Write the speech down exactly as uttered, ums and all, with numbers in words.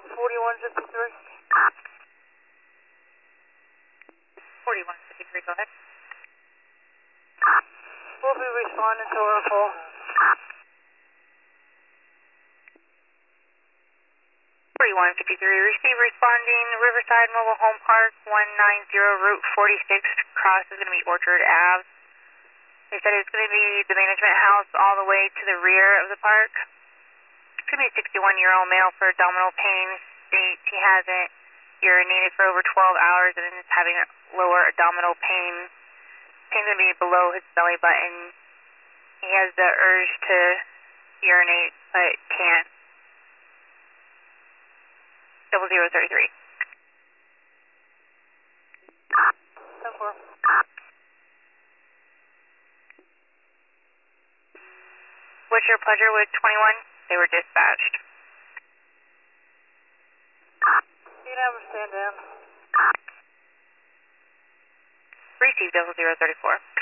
forty-one fifty-three. forty-one fifty-three, go ahead. We'll be responding to our call. forty-one fifty-three, receive responding Riverside Mobile Home Park, one ninety Route forty-six, cross is going to be Orchard Ave. They said it's going to be the management house all the way to the rear of the park. It's going to be a sixty-one-year-old male for abdominal pain. States he hasn't urinated for over twelve hours and is having lower abdominal pain. Pain's going to be below his belly button. He has the urge to urinate but can't. Double zero thirty three. ten four. What's your pleasure with twenty-one? They were dispatched. You can have them stand down. Receive double zero thirty four.